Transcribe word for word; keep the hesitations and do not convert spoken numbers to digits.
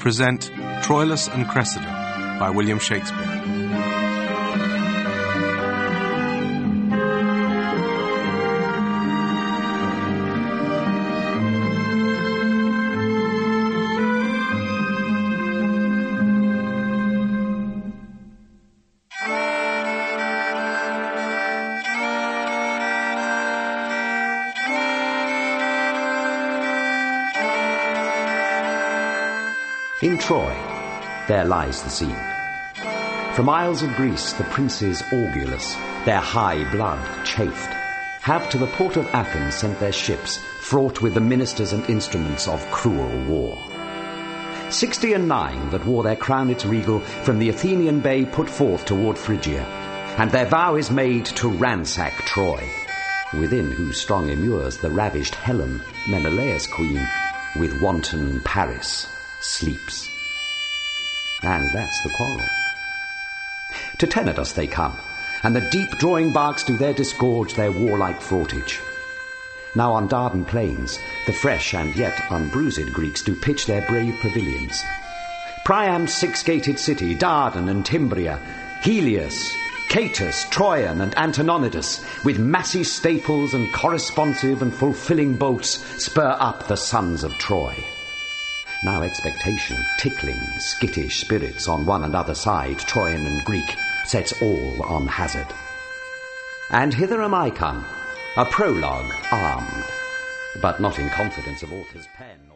present Troilus and Cressida by William Shakespeare. In Troy, there lies the scene. From isles of Greece, the princes Augulus, their high blood chafed, have to the port of Athens sent their ships, fraught with the ministers and instruments of cruel war. Sixty and nine that wore their crownets regal from the Athenian bay put forth toward Phrygia, and their vow is made to ransack Troy, within whose strong immures the ravished Helen, Menelaus' queen, with wanton Paris sleeps. And that's the quarrel. To Tenedos they come, and the deep-drawing barks do there disgorge their warlike fraughtage. Now on Dardan plains, the fresh and yet unbruised Greeks do pitch their brave pavilions. Priam's six-gated city, Dardan and Timbria, Helios, Catus, Troyan and Antononidas, with massy staples and corresponsive and fulfilling bolts, spur up the sons of Troy. Now expectation, tickling, skittish spirits on one and other side, Troyan and Greek, sets all on hazard. And hither am I come, a prologue armed, but not in confidence of author's pen.